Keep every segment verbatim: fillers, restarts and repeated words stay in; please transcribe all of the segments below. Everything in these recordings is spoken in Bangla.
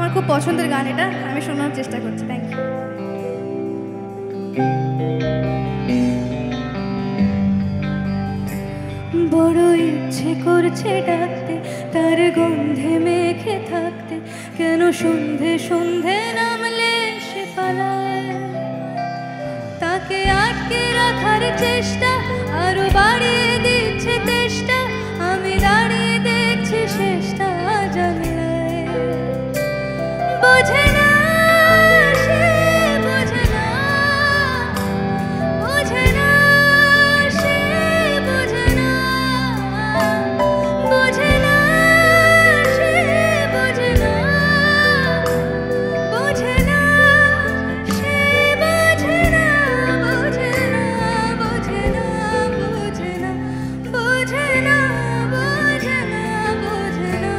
আমার খুব পছন্দের গান, এটা আমি শোনার চেষ্টা করছি। Thank you. বড় ইচ্ছে করছে ডাকতে, তার গন্ধে মেখে থাকতে, কেন সন্ধে সন্ধে নামলে সে পালায়। তাকে আটকে রাখার চেষ্টা আরো বাড়িয়ে দিচ্ছে চেষ্টা, আমি দাঁড়িয়ে দেখছি শেষটা জানলায়। বোঝে না সে, বোঝে না, বোঝে না সে, বোঝে না, বোঝে না সে, বোঝে না, বোঝে না সে, বোঝে না, বোঝে না, বোঝে না, বোঝে না, বোঝে না, বোঝে না, বোঝে না।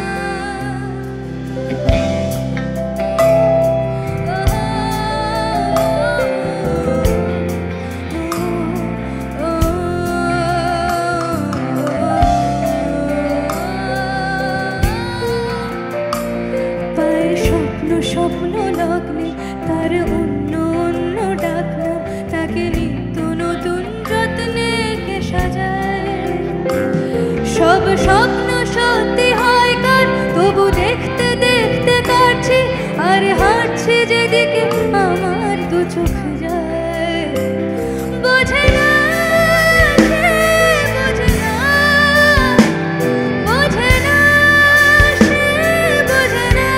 স্বপ্ন লগ্নে তার অন্য অন্য ডাকনাম, তাকে নিত্য নতুন যত্নে কে সাজায়। সব স্বপ্ন সত্যি হয় কার, তবু দেখতে দেখতে কাটছি আর হাঁটছি যেদিকে আমার দু চোখ যায়। বোঝে না সে, বোঝে না, বোঝে না সে, বোঝে না,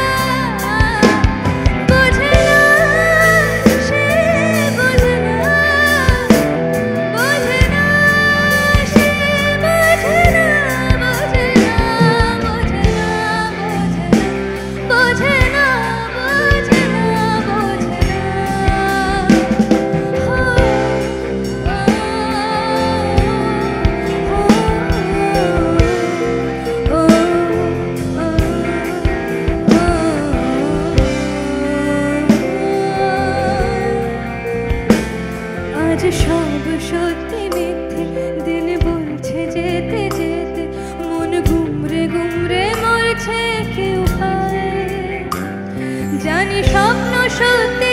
বোঝে না সে, বোঝে না, বোঝে না সে, বোঝে না, বোঝে না, বোঝে না, বোঝে না, বোঝে না, বোঝে না। আজ সব সত্যি মিথ্যে, দিল বলছে যেতে যেতে, মন গুমরে গুমরে মরছে কেউ পায়। জানি স্বপ্ন সত্যি